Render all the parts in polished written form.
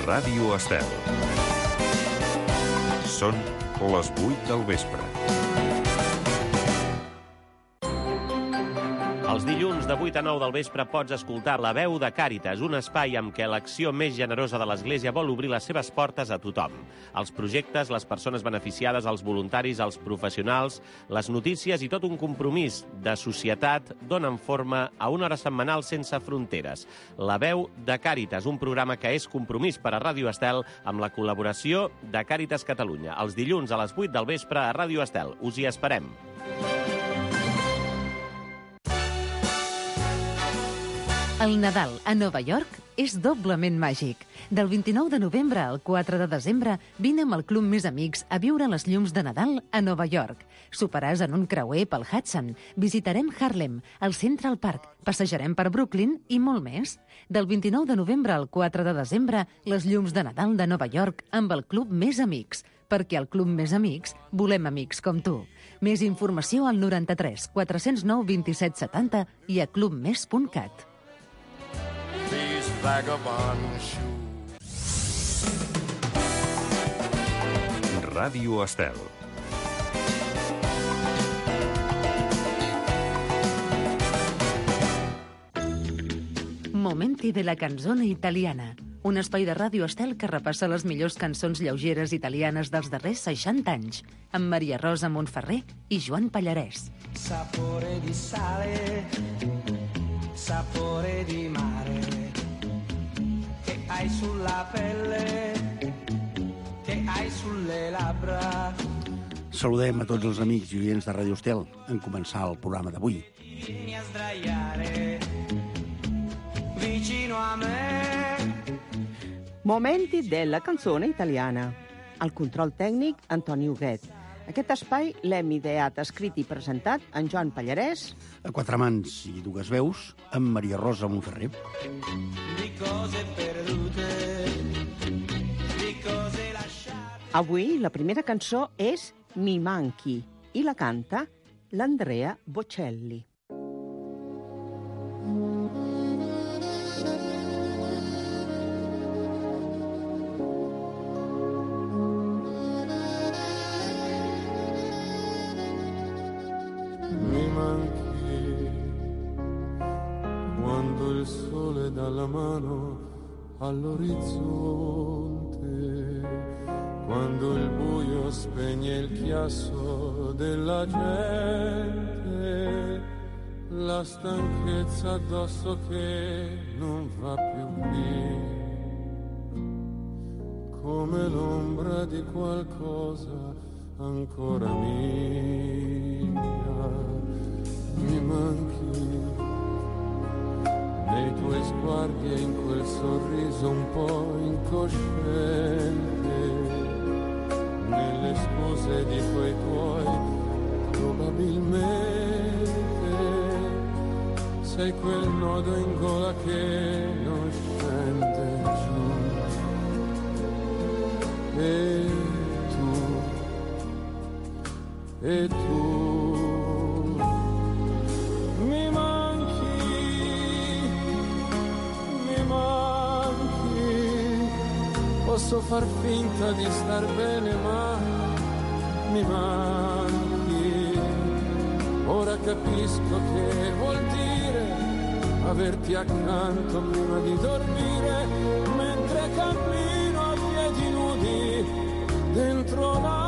Ràdio Estel. Són les 8 del vespre. Els dilluns de 8 a 9 del vespre pots escoltar La Veu de Càritas, un espai amb què l'acció més generosa de l'Església vol obrir les seves portes a tothom. Els projectes, les persones beneficiades, els voluntaris, els professionals, les notícies i tot un compromís de societat donen forma a una hora setmanal sense fronteres. La Veu de Càritas, un programa que és compromís per a Ràdio Estel amb la col·laboració de Càritas Catalunya. Els dilluns a les 8 del vespre a Ràdio Estel. Us hi esperem. El Nadal a Nova York és doblement màgic. Del 29 de novembre al 4 de desembre, vine amb el Club Més Amics a viure les llums de Nadal a Nova York. Soparàs en un creuer pel Hudson, visitarem Harlem, el Central Park, passejarem per Brooklyn i molt més. Del 29 de novembre al 4 de desembre, les llums de Nadal de Nova York amb el Club Més Amics, perquè al Club Més Amics volem amics com tu. Més informació al 93 409 27 70 i a clubmes.cat. Ràdio Estel. Momenti de la canzone italiana, un espai de Ràdio Estel que repassa les millors cançons lleugeres italianes dels darrers 60 anys, amb Maria Rosa Montferrer i Joan Pallarès. Sapore di sale, sapore di mare, che hai sulla pelle, che hai sulle labbra. Saludem a tots els amics i oients de Ràdio Estel en començar el programa d'avui. Vieni a sdraiare vicino a me. Momenti della canzone italiana. Al control tècnic, Antoni Huguet. Aquest espai l'hem ideat, escrit i presentat en Joan Pallarès. A quatre mans i dues veus, amb Maria Rosa Montferrer. Di cose perdute, di cose lasciate. Avui la primera cançó és Mi manchi i la canta l'Andrea Bocelli. Mi manchi quando il sole dà la mano all'orizzonte, quando il buio spegne il chiasso della gente, la stanchezza addosso che non va più via, come l'ombra di qualcosa ancora mia. Mi manchi nei tuoi sguardi e in quel sorriso un po' incosciente, nelle scuse di quei tuoi probabilmente sei quel nodo in gola che non scende giù. E tu mi manchi, posso far finta di star bene ma mi manchi, ora capisco che vuol dire averti accanto prima di dormire, mentre cammino a piedi nudi dentro l'anima.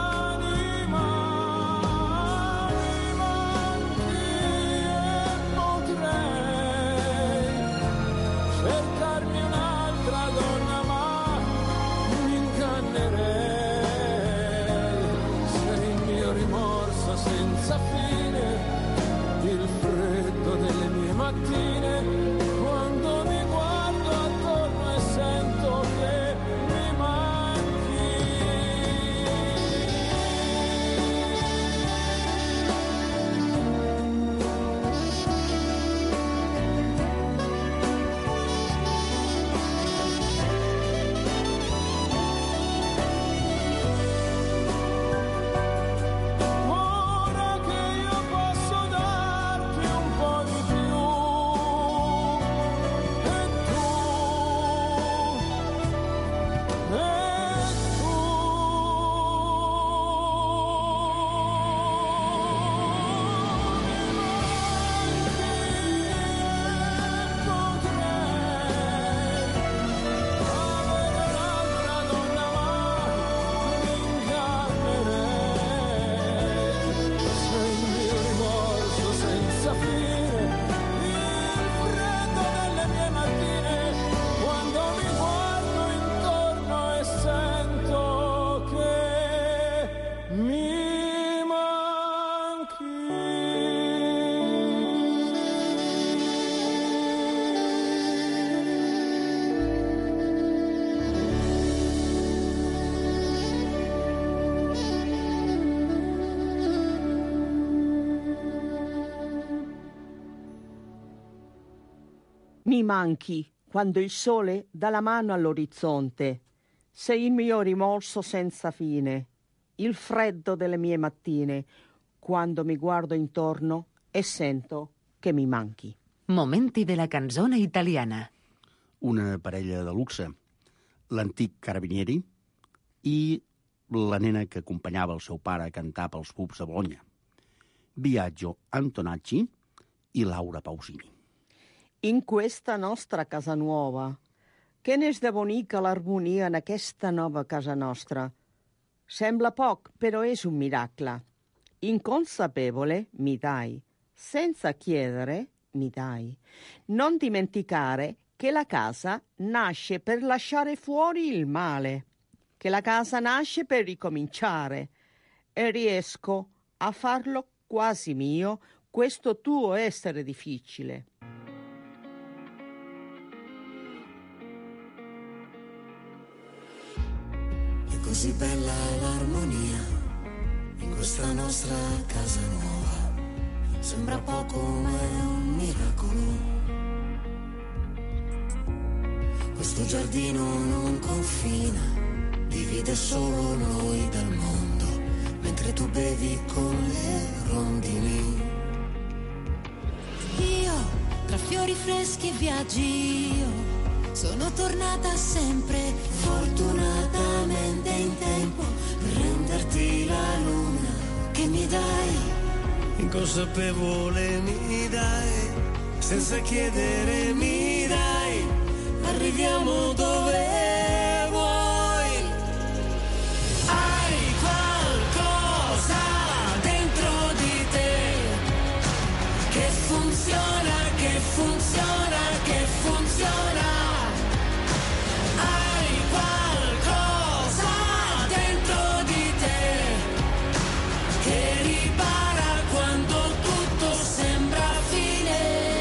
Cercarmi un'altra donna ma mi ingannerei, sei il mio rimorso senza fine, il freddo delle mie mattine, quando mi guardo attorno e sento che mi manchi. Mi manchi quando il sole dà la mano all'orizzonte. Sei il mio rimorso senza fine, il freddo delle mie mattine, quando mi guardo intorno e sento che mi manchi. Momenti della canzone italiana. Una parella de luxe, l'antic Carabinieri i la nena que acompanyava el seu pare a cantar pels pubs de Bologna. Biagio Antonacci i Laura Pausini. In questa nostra casa nuova, che n'és de bonica l'armonia en aquesta nova casa nostra. Sembla poc, però és un miracle. Inconsapevole, mi dai. Senza chiedere, mi dai. Non dimenticare che la casa nasce per lasciare fuori il male, che la casa nasce per ricominciare, e riesco a farlo quasi mio, questo tuo essere difficile. È così bella l'armonia in questa nostra casa nuova, sembra poco ma è un miracolo. Questo giardino non confina, divide solo noi dal mondo, mentre tu bevi con le rondini. Io, tra fiori freschi e viaggi, io sono tornata sempre, fortunatamente in tempo, per renderti la luna che mi dai. Inconsapevole mi dai, senza chiedere mi dai, arriviamo dove vuoi. Hai qualcosa dentro di te che funziona, che funziona, che funziona. Hai qualcosa dentro di te che ripara quando tutto sembra fine.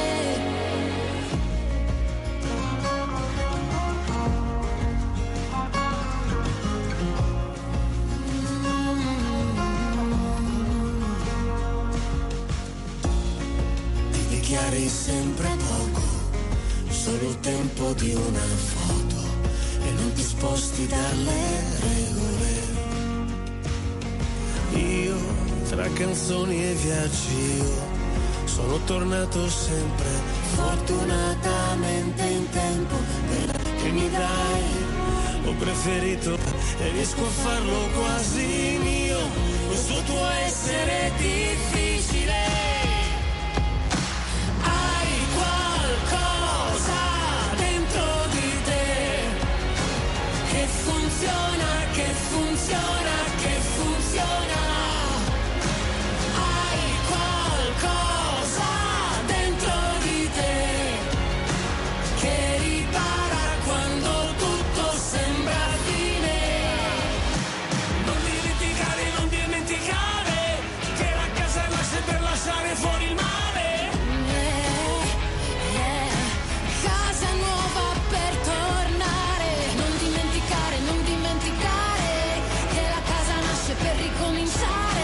Dichiari sempre poco, solo il tempo di una foto, e non ti sposti dalle regole. Io, tra canzoni e viaggi, io sono tornato sempre, fortunatamente in tempo, che mi dai. Ho preferito e riesco a farlo quasi mio, questo tuo essere difficile. Funziona, che funziona, che funziona. Hai qualcosa dentro di te che ripara quando tutto sembra fine. Non dimenticare che la casa nasce per lasciare fuori il male. casa nuova per tornare. Non dimenticare che la casa nasce per ricominciare.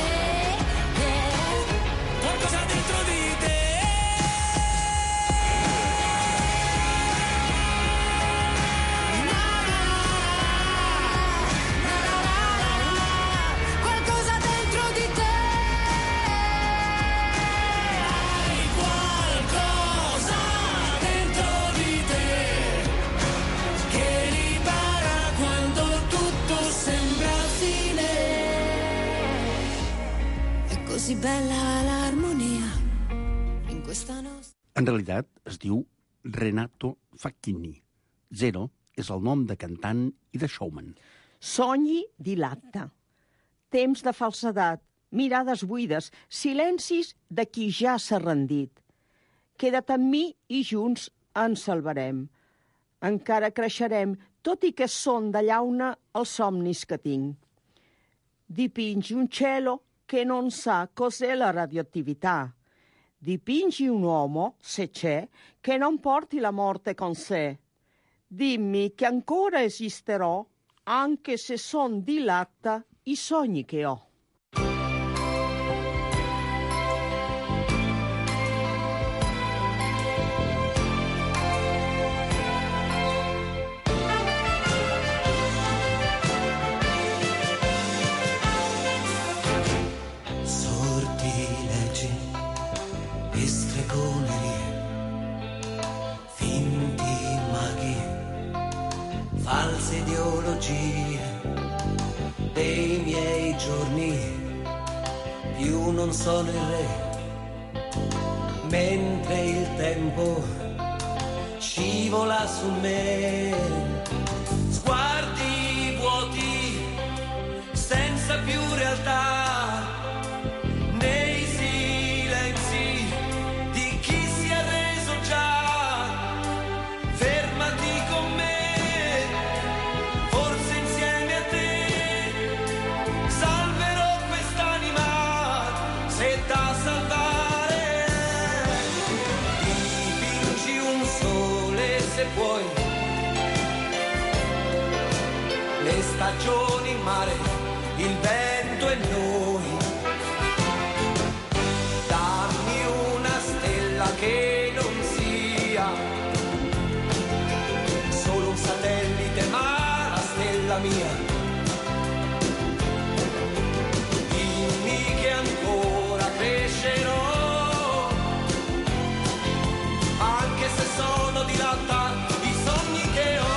Qualcosa dentro di te. Qualcosa dentro di te. Hai qualcosa dentro di te che ripara quando tutto sembra fine. È così bella l'armonia in questa nostra. En realitat es diu Renato Facchini. Zero és el nom de cantant i de showman. Sogni di latta, temps de falsedat, mirades buides, silencis de qui ja s'ha rendit. Queda't amb mi i junts ens salvarem. Encara creixerem, tot i che són de llauna els somnis que tinc. Dipingi un cielo che non sa cos'è la radioattività. Dipingi un uomo, se c'è, che non porti la morte con sé. Dimmi che ancora esisterò, anche se son di latta i sogni che ho. bugie dei miei giorni, più non sono il re, mentre il tempo scivola su me. Sguardi vuoti, senza più realtà, nei silenzi di chi si è reso già. Fermati con me, forse insieme a te salverò quest'anima, se da salvare. Dipingi un sole se puoi, le stagioni, il mare, il vento e noi. Dammi una stella che non sia solo un satellite, ma la stella mia. Dimmi che ancora crescerò, anche se sono dilata i sogni che ho.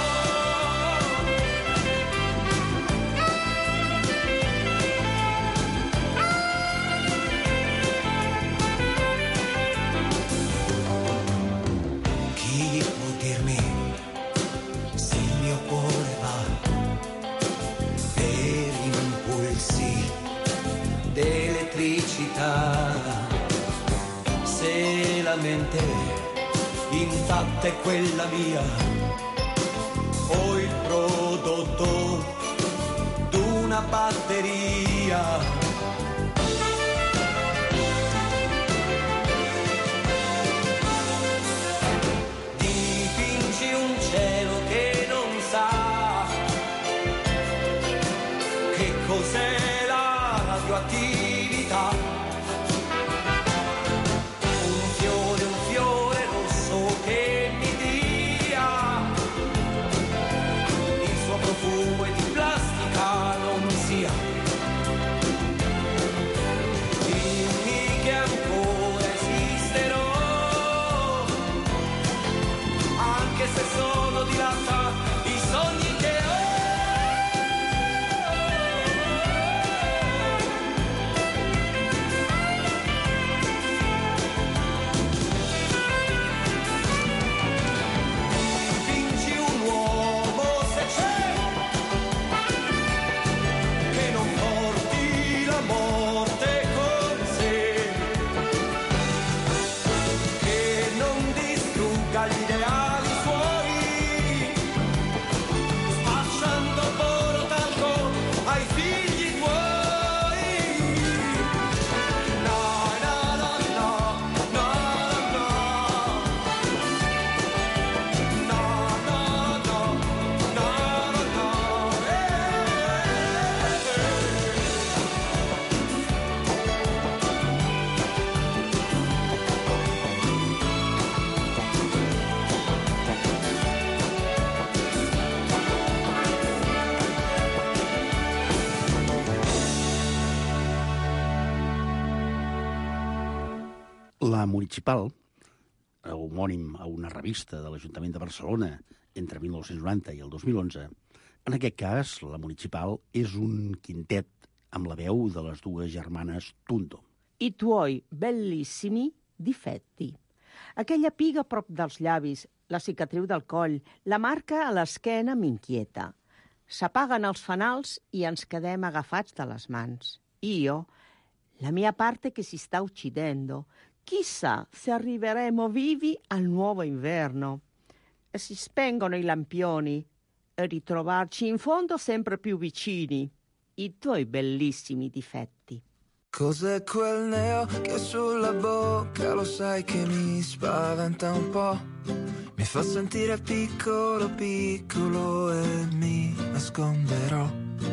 Se la mente intatta è quella mia, o il prodotto d'una batteria. Dipingi un cielo che non sa che cos'è la radioattività. La Municipal, homònim a una revista de l'Ajuntament de Barcelona entre 1990 i el 2011, en aquest cas, la Municipal és un quintet amb la veu de les dues germanes Tundo. I tuoi bellissimi difetti. Aquella piga a prop dels llavis, la cicatriu del coll, la marca a l'esquena m'inquieta. S'apaguen els fanals i ens quedem agafats de les mans. Io, la mia parte che si sta uccidendo. Chissà se arriveremo vivi al nuovo inverno. E si spengono i lampioni e ritrovarci in fondo sempre più vicini. I tuoi bellissimi difetti. Cos'è quel neo che sulla bocca, lo sai che mi spaventa un po', mi fa sentire piccolo piccolo e mi nasconderò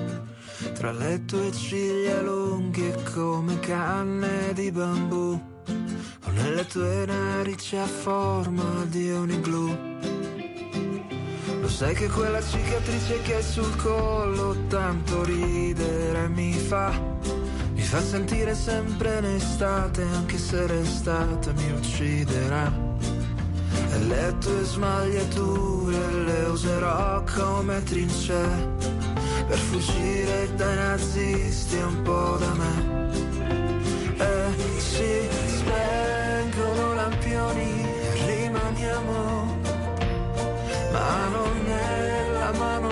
tra le tue ciglia lunghe come canne di bambù, o nelle tue narici a forma di un igloo. Lo sai che quella cicatrice che è sul collo tanto ridere mi fa sentire sempre in estate, anche se l'estate mi ucciderà. e le tue smagliature le userò come trincee per fuggire dai nazisti e un po' da me. E si spengono lampioni e rimaniamo mano nella mano,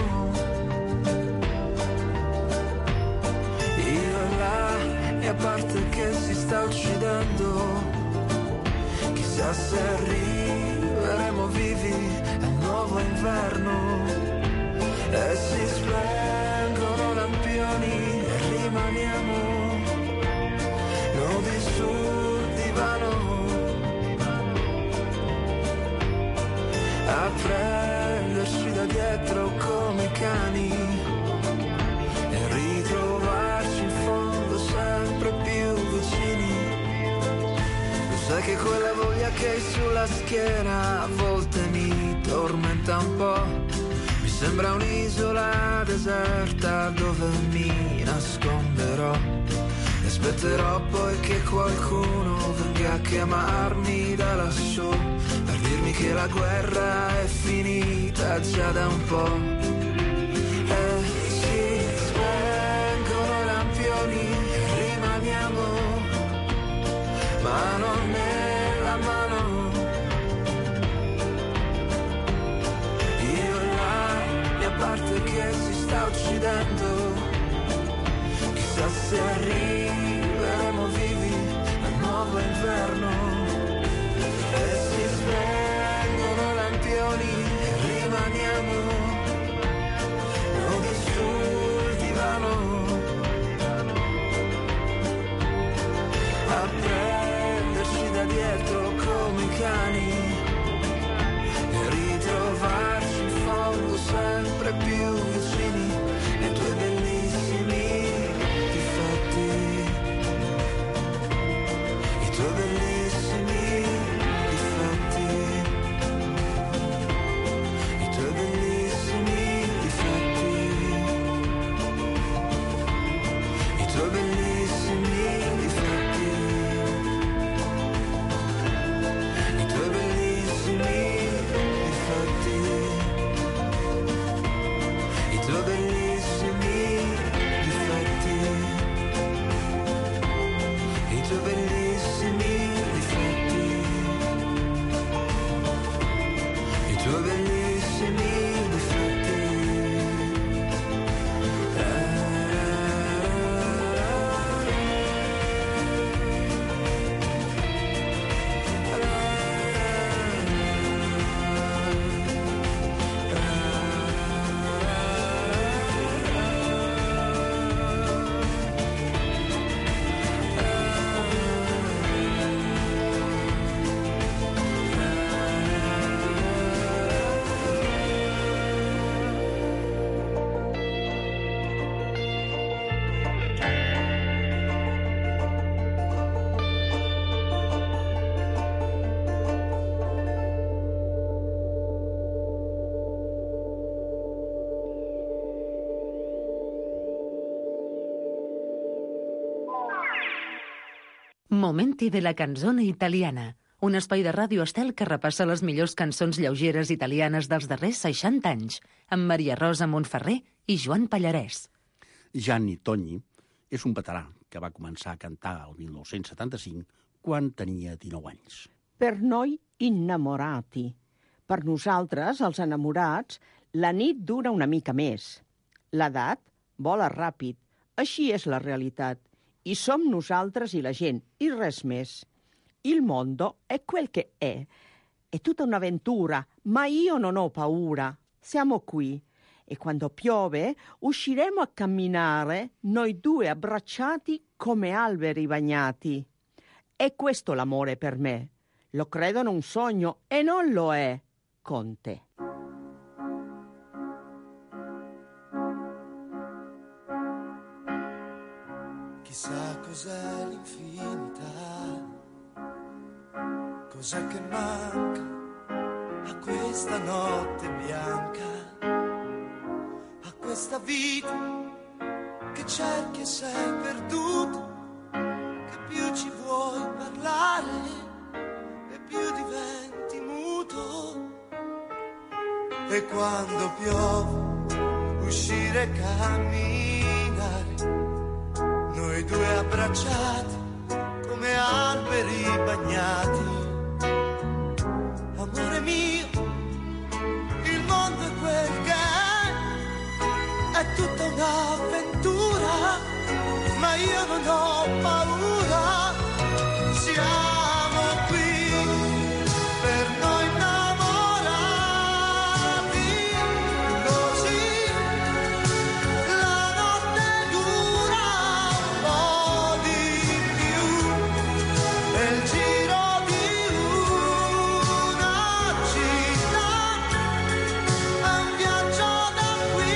io e la mia parte che si sta uccidendo. Chissà se arriveremo vivi al nuovo inverno. E si spengono lampioni e rimaniamo nudi sul divano a prenderci da dietro come cani e ritrovarci in fondo sempre più vicini. Lo sai che quella voglia che hai sulla schiena a volte mi tormenta un po'. Mi sembra un'isola deserta dove mi nasconderò e aspetterò poi che qualcuno venga a chiamarmi da lassù per dirmi che la guerra è finita già da un po'. E si spengono i lampioni e rimaniamo mano nella mano, io e la mia parte che si sta uccidendo. Chissà se arriveremo vivi al nuovo inverno. E si spengono lampioni e rimaniamo nudi sul divano a prenderci da dietro come i cani e ritrovarci in fondo sempre più vicini ai tuoi bellissimi difetti, i tuoi bellissimi difetti, i tuoi bellissimi difetti, i tuoi bellissimi difetti, i tuoi bellissimi difetti, i tuoi bellissimi difetti, i tuoi bellissimi difetti, i tuoi bellissimi difetti. Momenti de la canzone italiana, un espai de Ràdio Estel que repassa les millors cançons lleugeres italianes dels darrers 60 anys, amb Maria Rosa Montferrer i Joan Pallarès. Gianni Togni és un veterà que va començar a cantar el 1975 quan tenia 19 anys. Per noi innamorati. Per nosaltres, els enamorats, la nit dura una mica més. L'edat vola ràpid. Així és la realitat. I som nosaltres i la gent, i res més. Il mondo è quel che è. È tutta un'avventura, ma io non ho paura. Siamo qui. E quando piove usciremo a camminare, noi due abbracciati come alberi bagnati. È questo l'amore per me. Lo credo in un sogno e non lo è con te. Chissà cos'è l'infinità, cos'è che manca a questa notte bianca, a questa vita che cerchi e sei perduto, che più ci vuoi parlare e più diventi muto. E quando piove uscire e camminare, noi due abbracciati come alberi bagnati. Amore mio, il mondo è quel che è tutta un'avventura, ma io non ho paura. Siamo qui per noi innamorati, così la notte dura un po' di più, è il giro di una città, è un viaggio da qui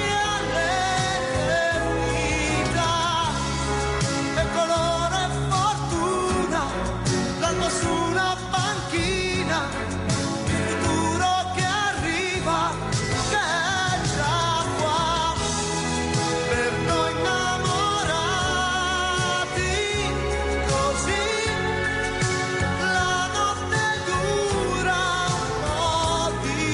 all'eternità, e colore e fortuna, l'alba su una panchina, il futuro che arriva, che è già qua, per noi innamorati, così la notte dura un po' di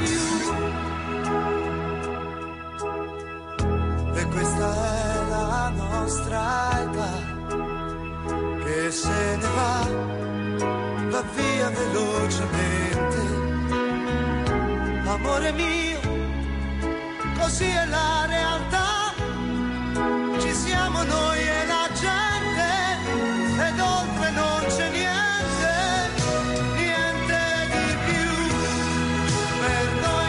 più. E questa è la nostra età, che se ne va via velocemente. Amore mio, così è la realtà, ci siamo noi e la gente, ed oltre non c'è niente, niente di più, per noi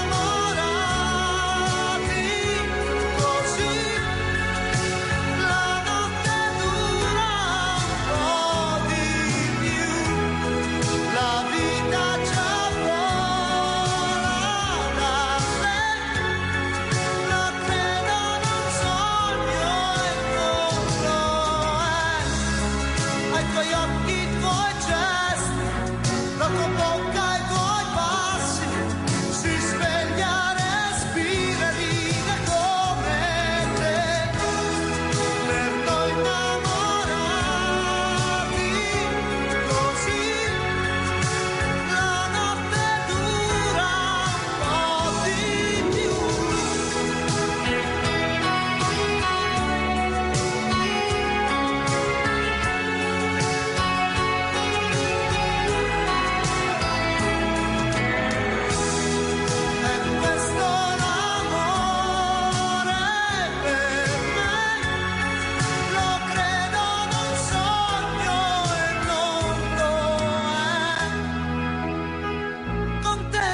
innamorati, così la notte dura un po' di più, la vita già vola da sé, la credo non sogno e non lo è, ai tuoi occhi, i tuoi gesti, la tua bocca, i tuoi passi, si sveglia, respira e ride come te, per noi innamorati, così la notte dura un po' di più. E questo l'amore per me, lo credo, non sogno e non lo è, con te.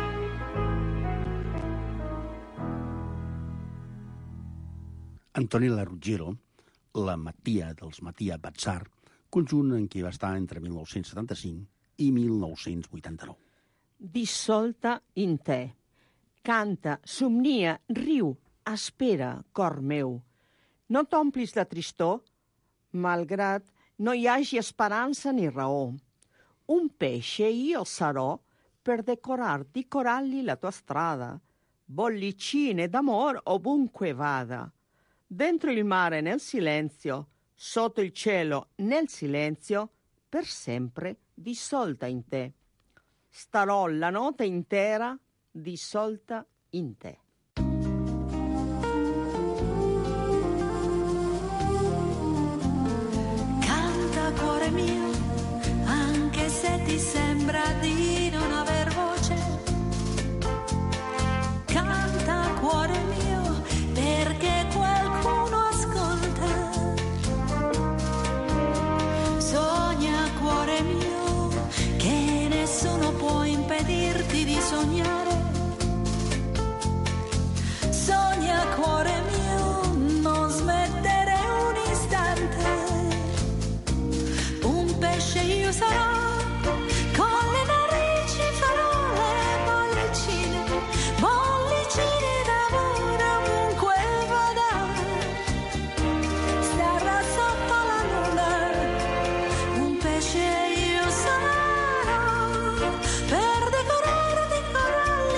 Antonella Ruggiero, la Mattia dels Mattia Bazzar, conjunt en què va estar entre 1975 i 1989. Dissolta in te. Canta, somnia, riu, espera, cor meu. No t'omplis de tristor, malgrat no hi hagi speranza ni raó. Un pesce io sarò per decorar di coralli la tua strada, bollicine d'amor ovunque vada. Dentro il mare nel silenzio, sotto il cielo nel silenzio, per sempre dissolta in te. Starò la notte intera dissolta in te. Canta cuore mio, anche se ti sembra di non aver voce. Canta cuore mio, perché qualcuno ascolta. Sogna cuore mio, che nessuno può impedirti di sognare. Sogna cuore mio, non smettere un istante. Un pesce io sarò, con le narici farò le bollicine, bollicine d'amore ovunque vada. Starà sotto la luna, un pesce io sarò, per decorare di coralli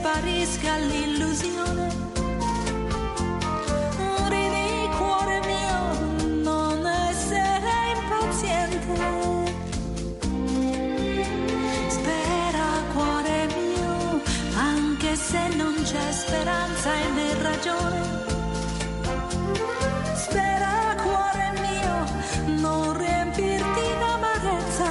sparisca l'illusione. Ridi, cuore mio, non essere impaziente. Spera, cuore mio, anche se non c'è speranza e né ragione. Spera, cuore mio, non riempirti d'amarezza.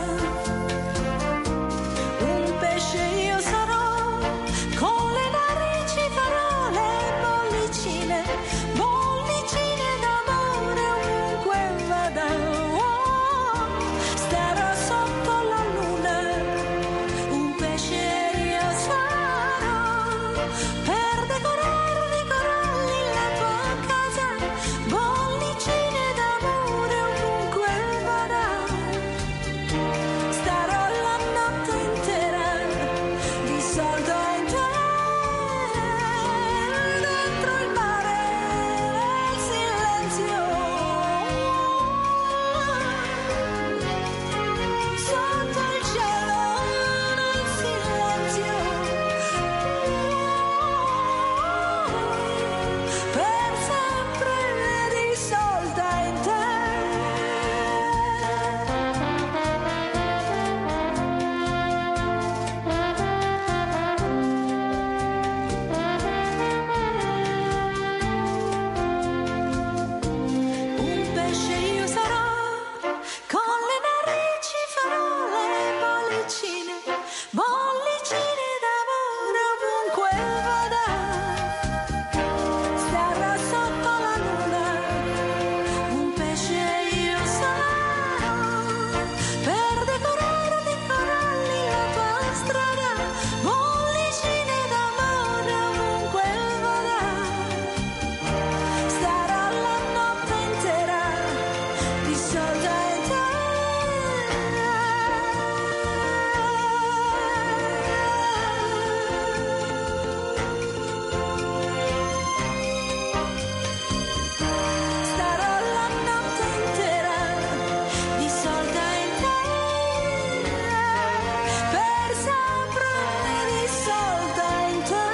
Un pesce io sarò, con le narici farò le bollicine, bollicine d'amore ovunque vada. Oh, starò sotto la luna, un pesce io sarò, per decorare di coralli la tua casa, bollicine d'amore ovunque vada. Starò la notte intera, dissolto in te, dentro il mare, nel silenzio, sotto il cielo, nel silenzio, per sempre dissolta in te. Un pesce io sarò, con le narici farò le bollicine, bollicine d'amore ovunque vada. Starò sotto la luna, un pesce io sarò, per decorare di coralli la tua strada, bollicine d'amore ovunque vada. Starò la notte intera, dissolta in te. Starò la notte intera, dissolta in te, per sempre dissolta in te.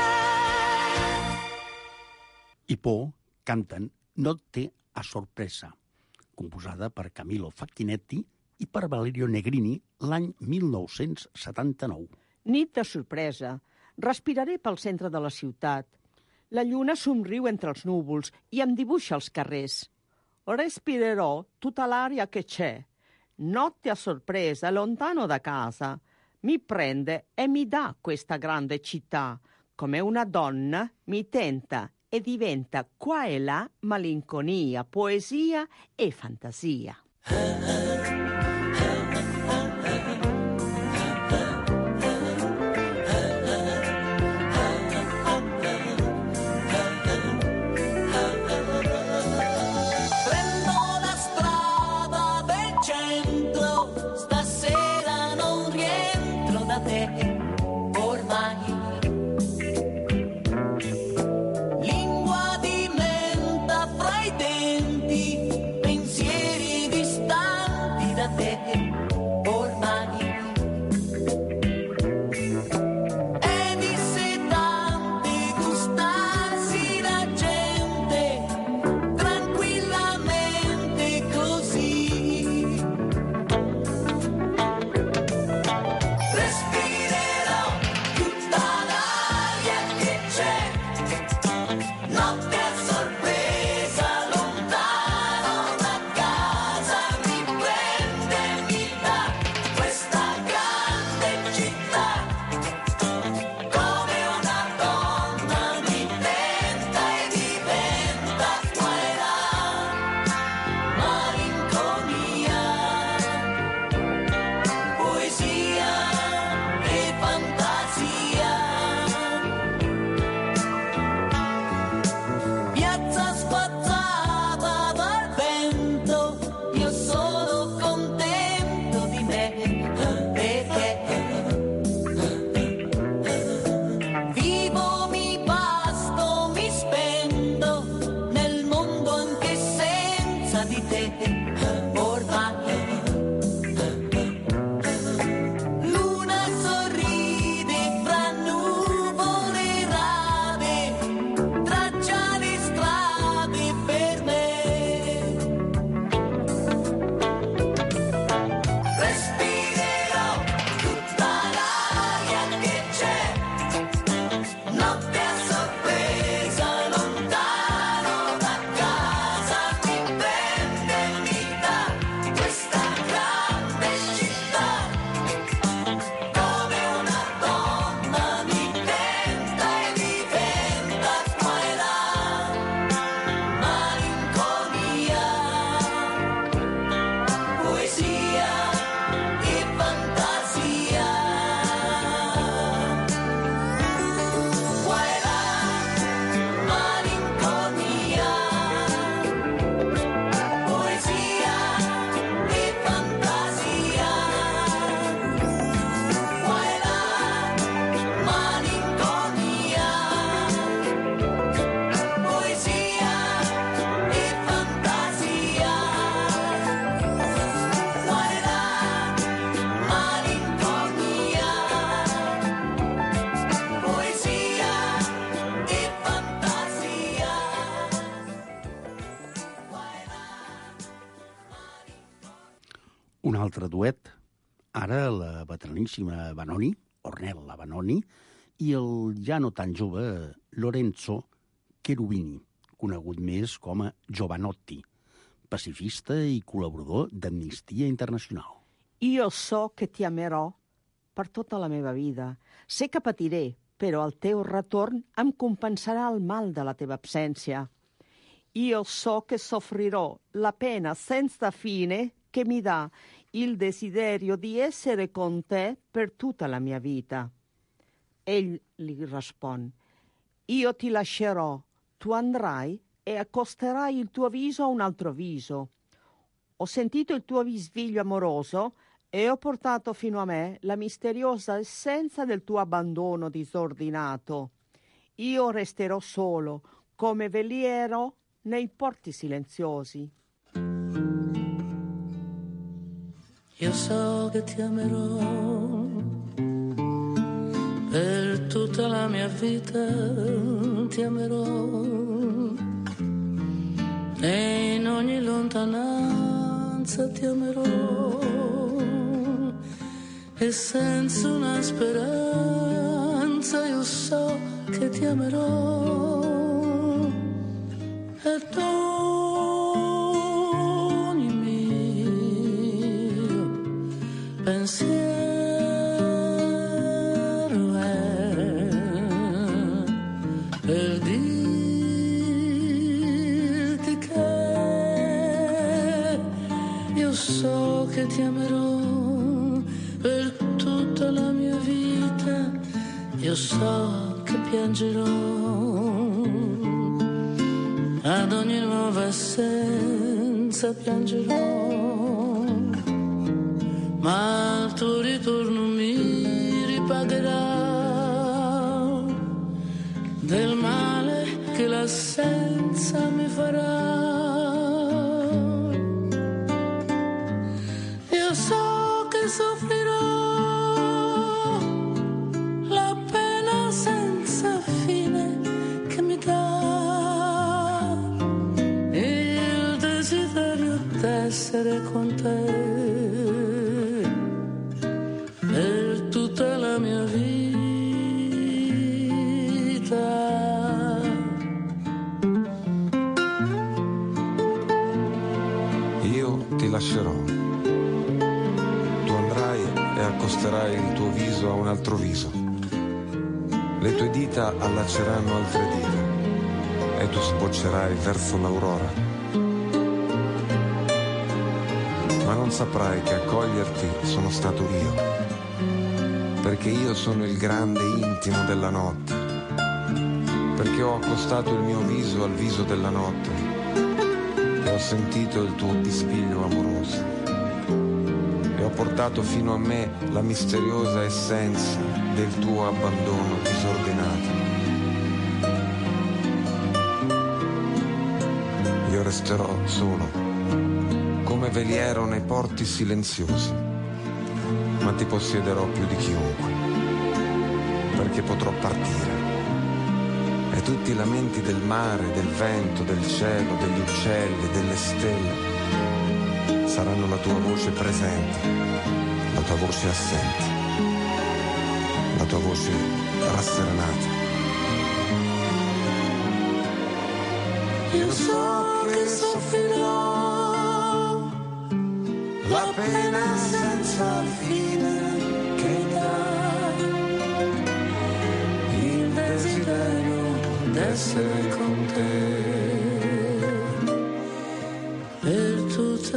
I por canten No té a sorpresa, composada per Camillo Facchinetti i per Valerio Negrini l'any 1979. Nit de sorpresa. Respiraré pel centre de la ciutat. La lluna somriu entre els núvols i em dibuixa els carrers. Respirerò tutta l'aria che c'è. Notte a sorpresa, lontano da casa. Mi prende e mi dà questa grande città. Come una donna mi tenta e diventa qua e là malinconia, poesia e fantasia. Prendo la strada del centro, stasera non rientro da te, ormai. Lingua di menta fra i denti, pensieri distanti da altre duet. Ara la veteraníssima Vanoni, Ornella Vanoni, i el ja no tan jove Lorenzo Cherubini, conegut més com a Giovanotti, pacifista i col·laborador d'Amnistia Internacional. Io so che ti amerò per tota la meva vida. Sé que patiré, però el teu retorn em compensarà el mal de la teva absència. Io so che soffrirò la pena senza fine che mi dà il desiderio di essere con te per tutta la mia vita. Egli gli rispone: io ti lascerò, tu andrai e accosterai il tuo viso a un altro viso. Ho sentito il tuo risveglio amoroso e ho portato fino a me la misteriosa essenza del tuo abbandono disordinato. Io resterò solo, come veliero nei porti silenziosi. Io so che ti amerò per tutta la mia vita, ti amerò e in ogni lontananza ti amerò e senza una speranza io so che ti amerò e ogni mio pensiero è per dirti che io so che ti amerò per tutta la mia vita, io so che piangerò ad ogni nuova essenza piangerò, ma il tuo ritorno mi ripagherà del male che l'assenza mi farà. Io so che soffrirò la pena senza fine che mi dà essere con te per tutta la mia vita. Io ti lascerò, tu andrai e accosterai il tuo viso a un altro viso, le tue dita allacceranno altre dita e tu sboccerai verso l'aurora. Ma non saprai che accoglierti sono stato io, perché io sono il grande intimo della notte, perché ho accostato il mio viso al viso della notte e ho sentito il tuo bisbiglio amoroso e ho portato fino a me la misteriosa essenza del tuo abbandono disordinato. Io resterò solo come veliero nei porti silenziosi, ma ti possiederò più di chiunque, perché potrò partire e tutti i lamenti del mare, del vento, del cielo, degli uccelli, delle stelle saranno la tua voce presente, la tua voce assente, la tua voce rasserenata. Io so che soffrirò la pena senza fine che dà il desiderio d'essere con te per tutta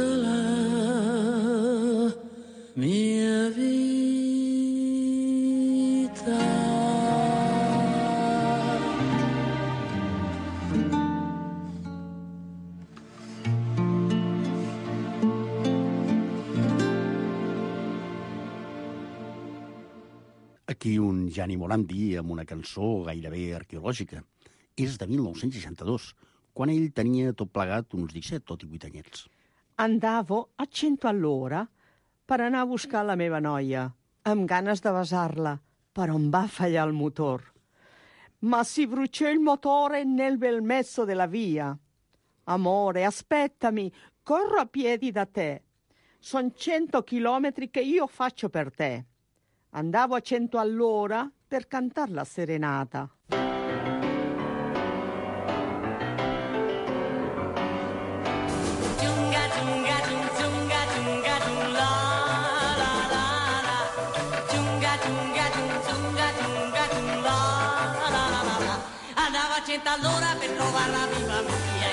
la mia vita. Aquí un Gianni Morandi amb una cançó gairebé arqueològica. És de 1962, quan ell tenia tot plegat uns 17 o 18 anyets. Andavo a 100 all'ora per anar a buscar la meva noia, amb ganes de besar-la, però em va fallar il motor. Ma si bruciò il motore nel bel mezzo della via. Amore, aspettami, corro a piedi da te. Sono 100 chilometri che io faccio per te. Andavo a 100 all'ora per cantar la serenata. Andavo a 100 all'ora per trovare la viva mia,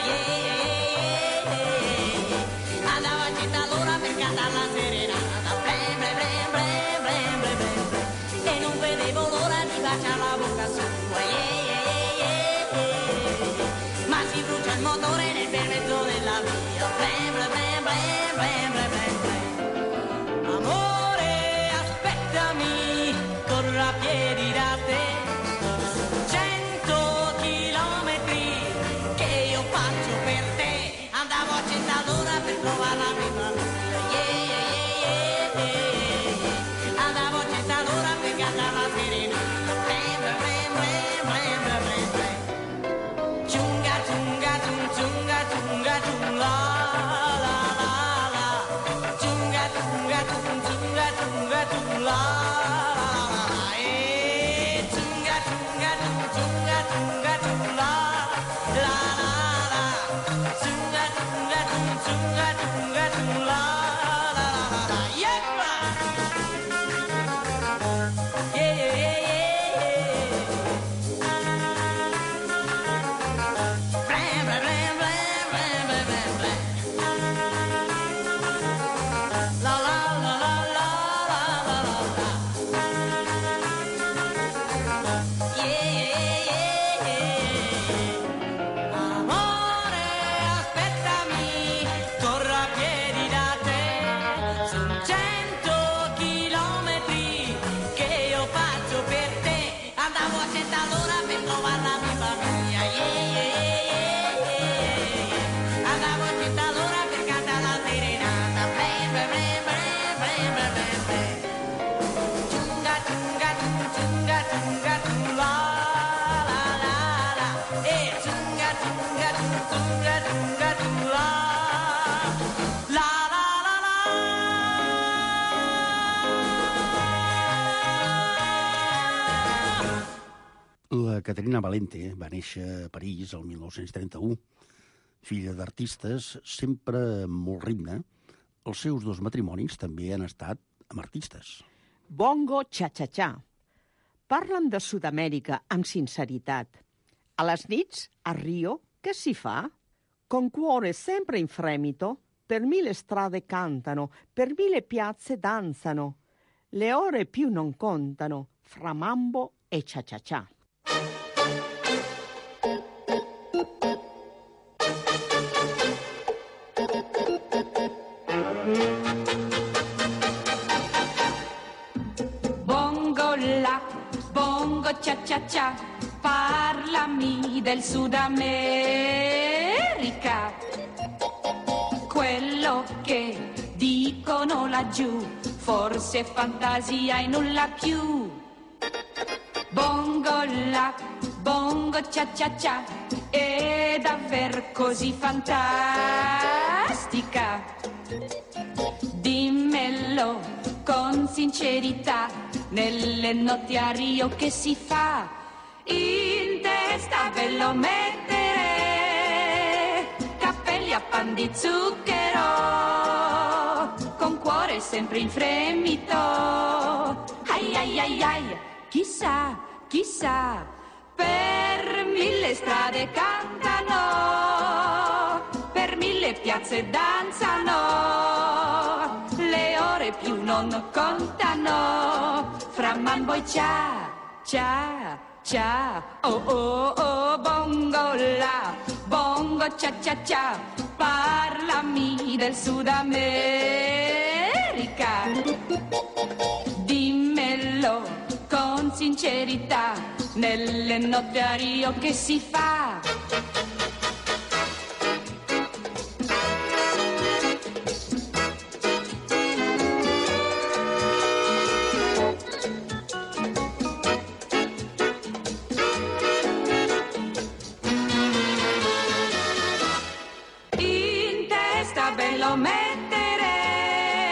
andavo a 100 all'ora per cantare la serenata, blem, blem, blem, blem, blem, blem, blem. E non vedevo l'ora di baciare la bocca sua, ma si brucia il motore nel bel mezzo della via, blem, blem, blem, blem, blem, blem, blem. Amore, aspettami, corro a piedi da te. Trovare la prima andavo a 100 all'ora per cantare la serenata, blem, blem, blem, blem, blem, blem. Ciunga, ciunga, ciunga, ciunga, ciunga, la, la, la, la. Ciunga, ciunga, ciunga, ciunga, ciunga, la, la, la, la. E ciunga, ciunga, ciunga, ciunga, ciunga, la, la, la, la. Ciunga, ciunga, ciunga, ciunga, ciunga, la, la, la, la. Yeppa! Yeah, yeah, yeah, yeah. Blam, blam, blam, blam, blam, blam, blam. La, la, la, la, la, la, la, la. Yeah, yeah, yeah. Amore, aspettami, corro a piedi da te. Sono 100 chilometri che io faccio per te. Andavo a 100 all'ora per trovare la mia famiglia, andavo a 100 all'ora per cantare la serenata, blem, blem, blem, blem, blem, blem, blem. Ciunga, ciunga, ciunga, ciunga, ciunga, la, la, la, la. E ciunga, ciunga, ciunga, ciunga, ciunga, la, la, la, la, la. La Caterina Valente va néixer a París el 1931. Filla d'artistes, sempre amb molt ritme. Els seus dos matrimonis també han estat amb artistes. Bongo cha-cha-cha. Parlen de Sud-amèrica amb sinceritat. A les nits, a Rio, che si fa? Con cuore sempre in fremito, per 1000 strade cantano, per 1000 piazze danzano. Le ore più non contano, fra mambo e cha-cha-cha. Bongo la, bongo cha cha cha, parlami del Sud America. Quello che dicono laggiù, forse è fantasia e nulla più. Bongo la, bongo cha cha cha, è davvero così fantastica. Dimmelo con sincerità, nelle notti a Rio che si fa? In testa ve lo mettere, cappelli a pan di zucchero, con cuore sempre in fremito. Ai ai ai ai, chissà, chissà, per 1000 strade cantano, per 1000 piazze danzano, le ore più non contano, fra mambo e cha, cha, cha, oh oh oh, bongo la, bongo cha cha cha, parlami del Sud America, dimmelo con sincerità, nelle notti a Rio che si fa? In testa ve lo mettere,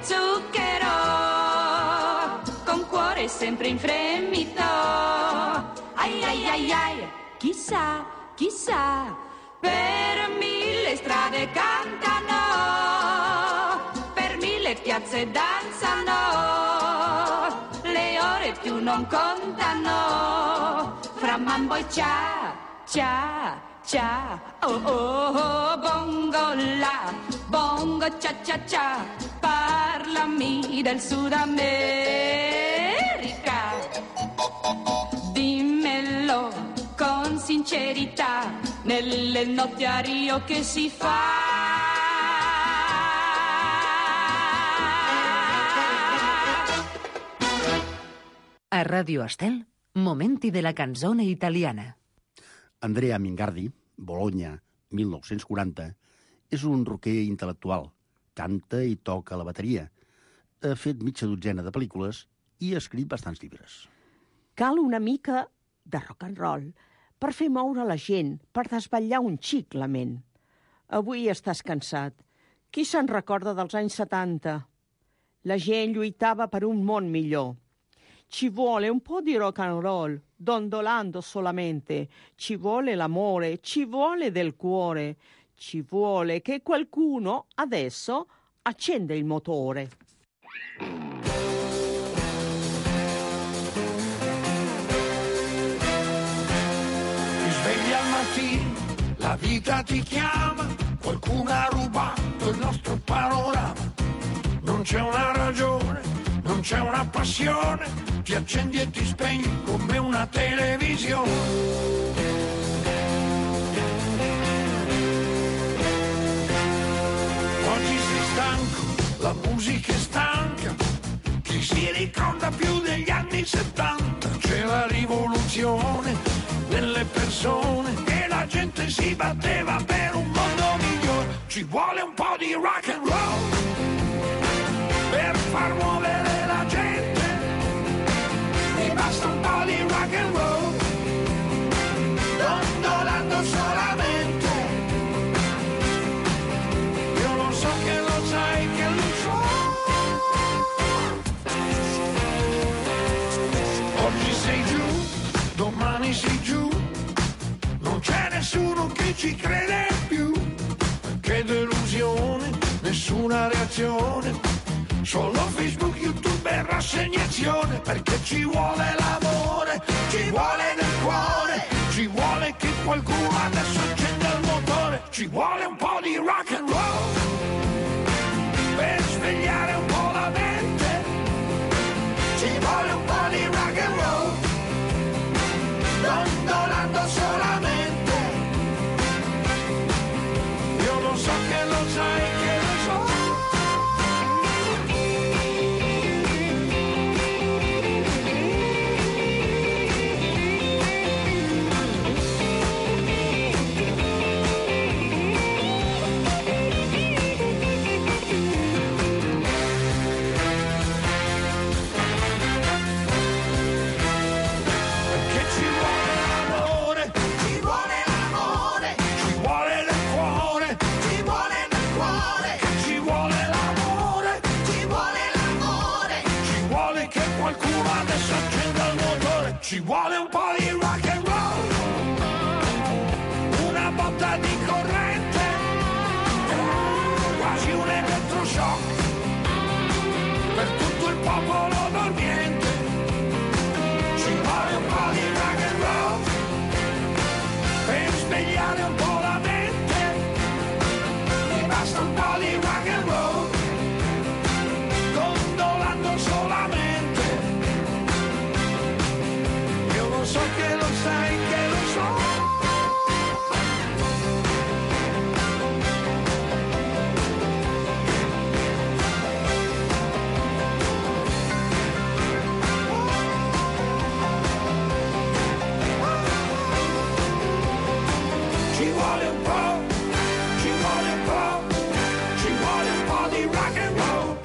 zucchero, con cuore sempre in fremito. Ai ai ai ai, chissà, chissà, per 1000 strade cantano, per 1000 piazze danzano, le ore più non contano, fra mambo e cia, cia, cia, oh oh oh, bongo la, bongo cia cia cia, parlami del Sud America, dimmelo con sincerità, nel notario che si fa. A Radio Estel, momenti de la canzone italiana. Andrea Mingardi, Bologna, 1940, és un rocker intel·lectual. Canta i toca la bateria. Ha fet mitja dotzena de pel·lícules i ha escrit bastants llibres. Cal una mica de rock and roll per fer moure la gent, per desvetllar un xic la ment. Avui estàs cansat. Qui se'n recorda dels anys 70? La gent lluitava per un món millor. Ci vuole un po' di rock and roll, dondolando solamente. Ci vuole l'amore, ci vuole del cuore. Ci vuole che qualcuno adesso accenda il motore. Ti svegli al mattino, la vita ti chiama, qualcuno ha rubato il nostro panorama. Non c'è una ragione, non c'è una passione, ti accendi e ti spegni come una televisione. Oggi sei stanco, la musica è stanca, chi si ricorda più degli anni 70? C'è la rivoluzione delle persone e la gente si batteva per un mondo migliore. Ci vuole un po' di rock and roll per far muovere la gente, mi basta un po' di rock and roll, dondolando solamente. Io lo so che lo sai, che lo so. Oggi sei giù, domani sei giù, non c'è nessuno che ci crede più. Che delusione, nessuna reazione, solo Facebook, YouTube e rassegnazione, perché ci vuole l'amore, ci vuole del cuore, ci vuole che qualcuno adesso accenda il motore, ci vuole un po' di rock and roll per svegliare un po' la mente, ci vuole un po' di rock and roll, dondolando solamente. Io lo so che lo sai, che lo so. Ci vuole un po' di rock and roll, una botta di corrente, quasi un elettroshock per tutto il popolo dormiente. Ci vuole un po' di rock and roll per svegliare un po' la mente, mi basta un po' di rock and roll, dondolando solamente. So che lo sai, che lo so. Ci vuole un po', ci vuole un po', ci vuole un po' di rock and roll.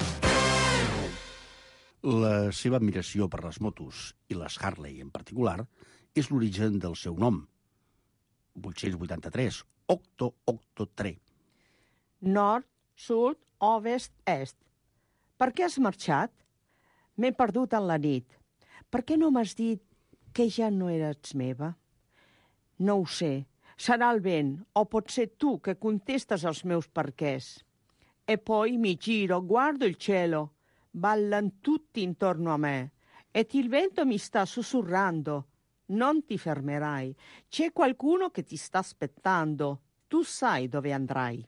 La seva admiració per les motos, i les Harley en particular, és l'origen del seu nom. 883, Octo 3. Nord, sud, ovest, est. Per què has marxat? M'he perdut en la nit. Per què no m'has dit que ja no eres meva? No ho sé. Sarà il vent, o pot ser tu che contestes als meus perchès. E poi mi giro, guardo il cielo. Ballan tutti intorno a me. Ed il vento mi sta sussurrando. Non ti fermerai. C'è qualcuno che ti sta aspettando. Tu sai dove andrai.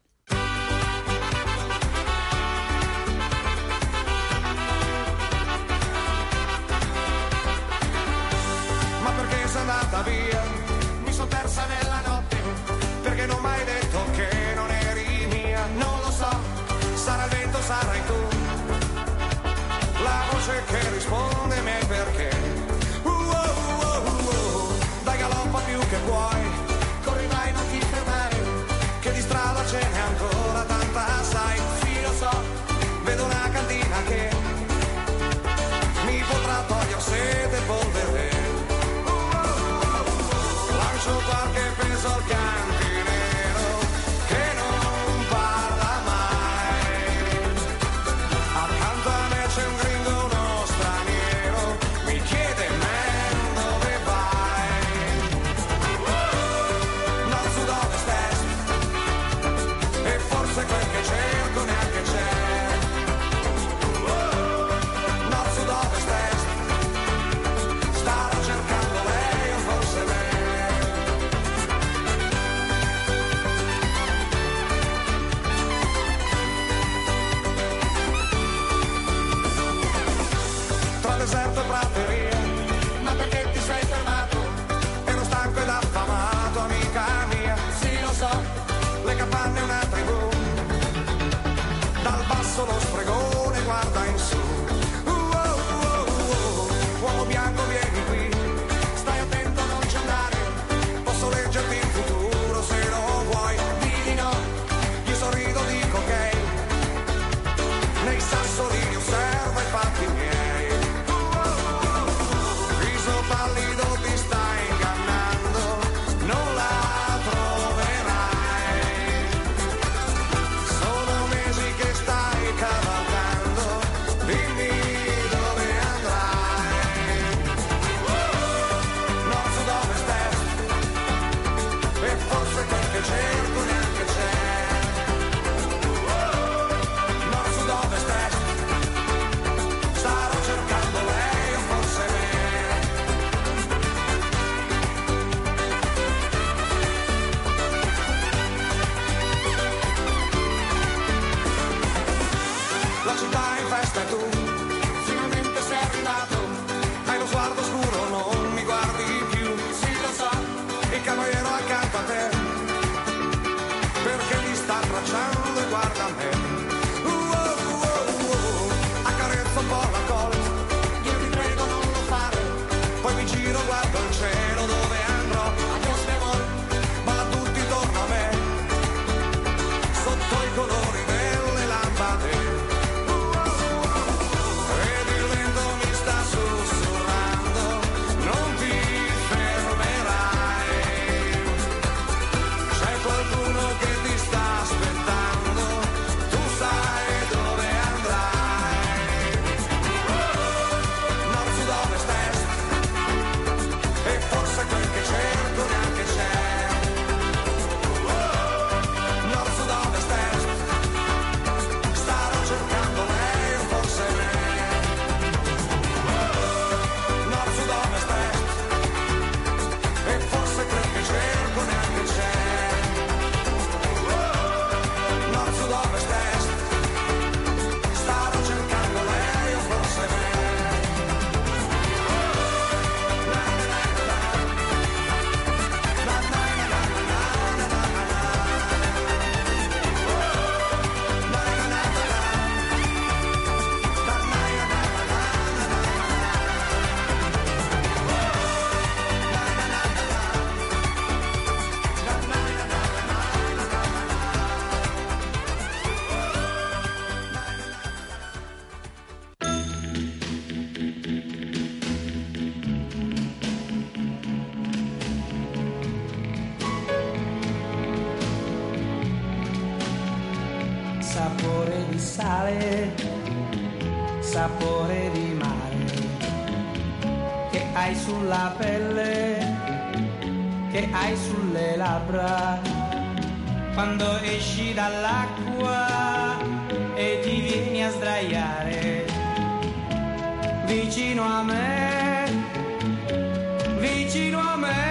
Ma perché sei andata via? Mi son persa nella notte, perché non m'hai detto che non eri mia. Non lo so, sarà il vento, sarai tu, la voce che risponde ai miei perché. Dai, galoppa più che puoi, corri vai, non ti fermare, che di strada ce n'è ancora tanta, sai. Sì, lo so, vedo una cantina che mi potrà togliere sete e polvere. Lancio qualche peso al cantinero che non parla mai. Accanto a me c'è un gringo, uno straniero, mi chiede man dove vai. Nord, sud, ovest, est, e forse quel che cerco neanche c'è. Nord, sud, ovest, est, starò cercando lei o forse me. Tra deserto e prateria, ma perché ti sei fermato? Ero stanco ed affamato, amica mia. Sì, lo so, le capanne una tribù, dal basso lo spregone guarda in su. Uomo bianco vieni qui, stai attento a non ci andare, posso leggerti il futuro se lo vuoi. Di no, io sorrido, dico ok, nei sassolini osserva i fatti miei. Viso pallido ti sta ingannando, non la troverai. Sono mesi che stai cavalcando, dimmi dove andrai. Nord, sud, ovest, est, e forse quel che cerco neanche c'è. Nord, sud, ovest, est, starò cercando lei o forse me. La città è in festa e tu finalmente sei arrivato. Hai lo sguardo scuro, non mi guardi più. Sì, lo so, il cavaliere accanto a te, perché gli sta abbracciando e guarda me. Accarezzo un po' la colla, io ti prego non lo fare. Poi mi giro, guardo il cielo dove andrò. Adios mi amor, balla tutti intorno a me, sotto i colori delle lampade. Ed il vento mi sta sussurrando, non ti fermerai. C'è qualcuno che ti sta aspettando, tu sai dove andrai. Nord, sud, ovest, est, e forse quel che cerco neanche c'è. Nord, sud, ovest, est, starò cercando lei o forse me. Nord, sud, ovest, est, e forse quel che cerco neanche c'è. Nord, sud, ovest, est, starò cercando lei o forse me. Sapore di sale sapore di mare che hai sulla pelle, che hai sulle labbra, quando esci dall'acqua e ti vieni a sdraiare vicino a me, vicino a me.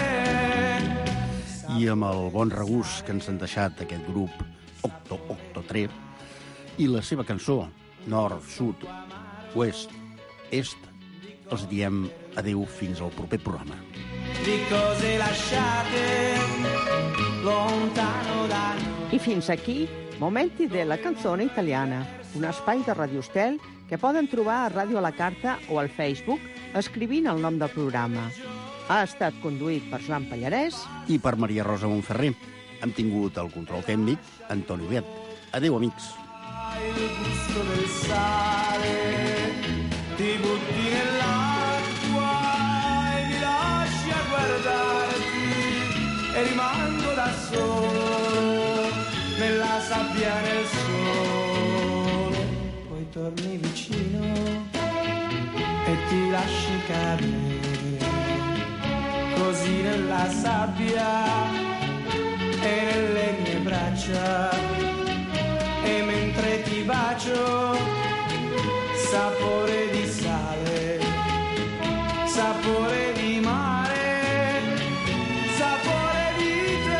I amb el bon regust que ens han deixat aquest grup Octo Octo Tre i la seva cançó Nord, Sud, Oest, Est, els diem adeu fins al proper programa. Di cose lasciate lontano da noi. I fins aquí, Momenti della canzone italiana, un espai de Radio Estel que poden trobar a Ràdio a la Carta o al Facebook escrivint el nom del programa. Ha estat conduït per Joan Pallarès i per Maria Rosa Montferrer. Hem tingut el control tècnic Antoni Viet. Adéu, amics. Il gusto del sale, ti butti nell'acqua e mi lasci a guardarti e rimango da solo nella sabbia nel sole. Poi torni vicino e ti lasci cadere così nella sabbia e nelle mie braccia, e mentre ti bacio sapore di sale, sapore di mare, sapore di te.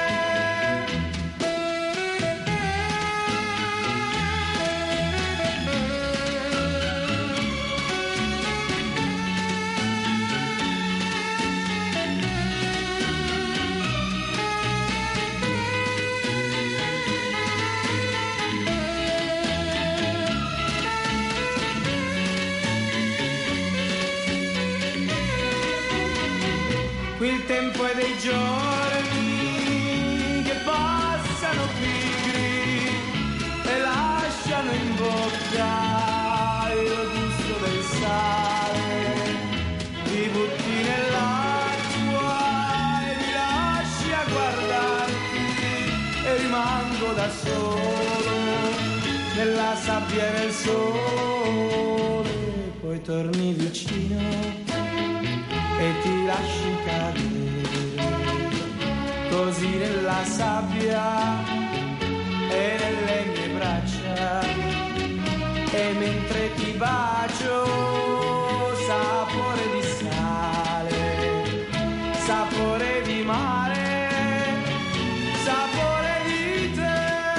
Qui il tempo è dei giorni che passano pigri e lasciano in bocca il gusto del sale. Ti butti nell'acqua e mi lasci a guardarti e rimango da solo nella sabbia e nel sole. Poi torni vicino e ti lasci cadere così nella sabbia e nelle mie braccia, e mentre ti bacio sapore di sale, sapore di mare, sapore di te.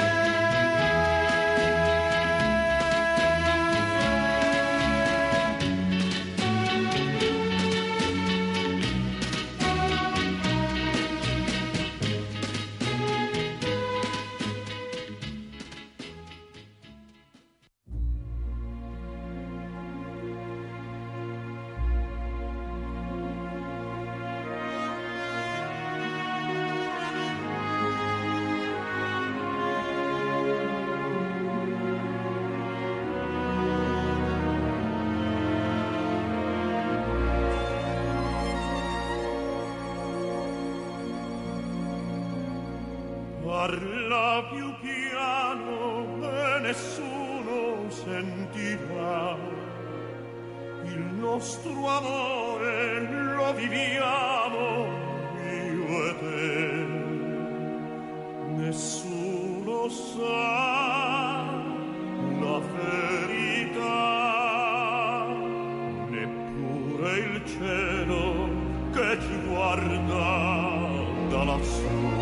Parla più piano e nessuno sentirà. Il nostro amore lo viviamo io e te. Nessuno sa la verità, neppure il cielo che ci guarda da lassù.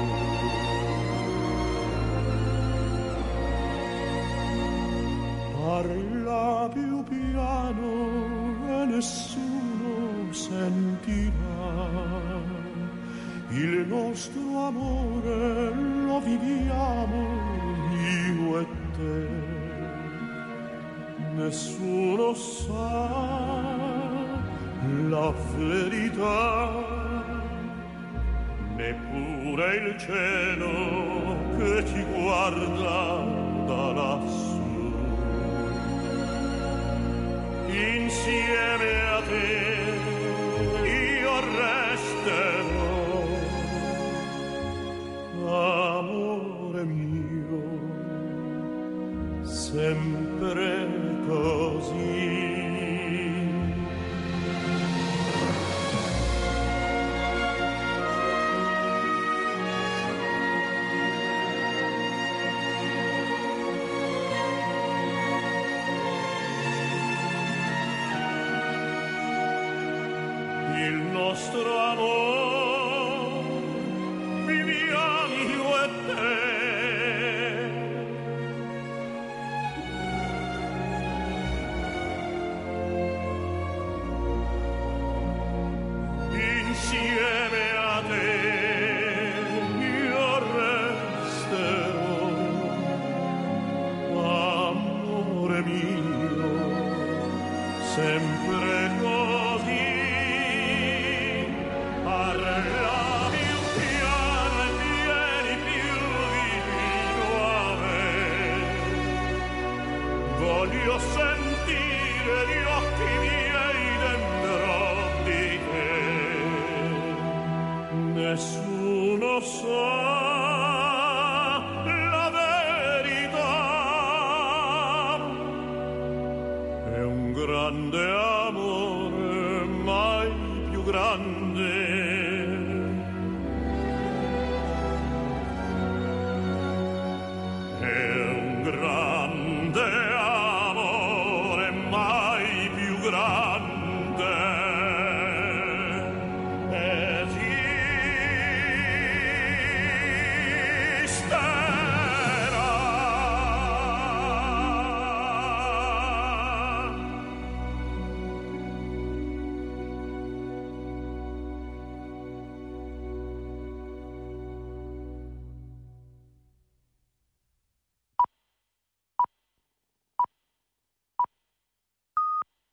Parla più piano e nessuno sentirà. Il nostro amore lo viviamo io e te. Nessuno sa la verità, neppure il cielo che ci guarda da lassù. Insieme a te io resterò, amore mio, sempre così. il nostro amor, viviamo io e te. Insieme a te io resterò, amore mio, sempre così. Parlami piano e vieni più vicino a me. Voglio sentire gli occhi miei dentro di te. Nessuno sa la verità. È un grande amore, mai più grande.